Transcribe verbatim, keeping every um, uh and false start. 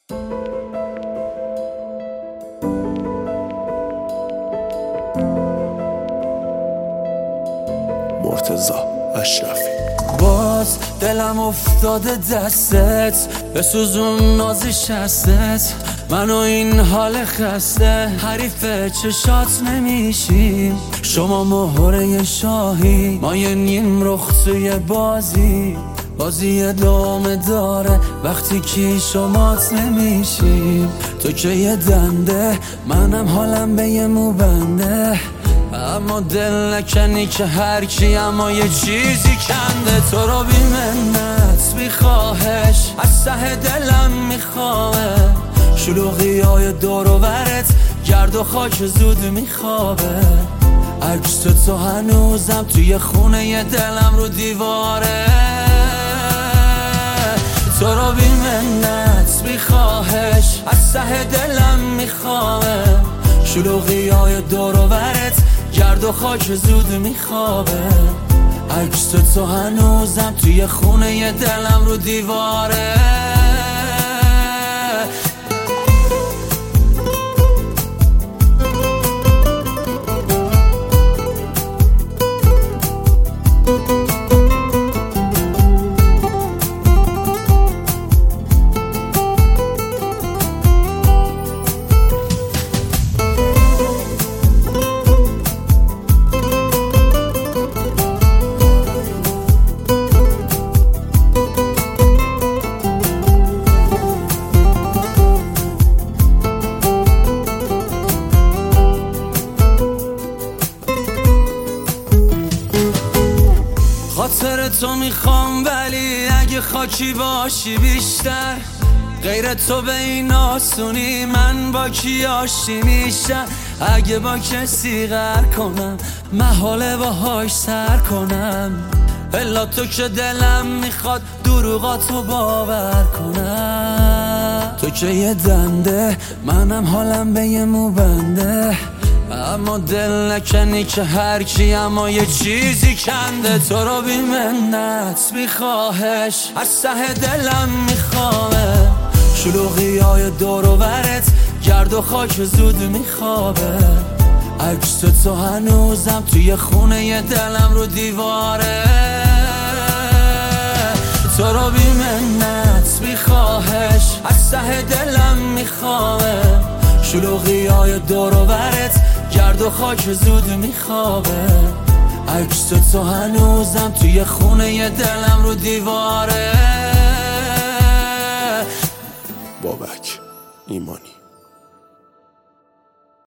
مرتضی اشرفی. باز دلم افتاده دستت، بسوزون نازی شستت، من و این حال خسته حریف چشات نمیشیم. شما مهره شاهی، ما یه نیم رخ توی بازی، بازی ادامه داره وقتی که شمات نمیشیم. تو که یه دنده، منم حالم به یه موبنده، اما دل نکنی که هر کی اما یه چیزی کنده. تو رو بی منت بی خواهش از ته دلم میخواه، شلوغی های دور و برت گرد و خاک زود میخوابه. عکس تو هنوزم توی خونه ی دلم رو دیواره. تو رو بی منت بی خواهش از ته دلم میخواه، شلوغی های دور و برت گرد و خاک زود میخوابه. عکس تو هنوزم توی خونه ی دلم رو دیواره. خاطر تو میخوام، ولی اگه خاکی باشی بیشتر، غیر تو به این آسونی من با کی آشتی میشم. اگه با کسی غر کنم محاله باهاش سر کنم، الا تو که دلم میخواد دروغاتو باور کنم. تو که یه دنده، منم حالم به یه موبنده، اما دل نکنی که هر کی اما یه چیزی کنده. تو رو بی منت بی خواهش از ته دلم میخواه، شلوغی های دور و برت گرد و خاک زود میخوابه. عکس تو هنوزم توی خونه ی دلم رو دیواره. تو رو بی منت بی خواهش از ته دلم میخواه، شلوغی های دور و برت گرد و خاک زود میخوابه. عکس تو هنوزم توی خونه ی دلم رو دیواره. بابک ایمانی.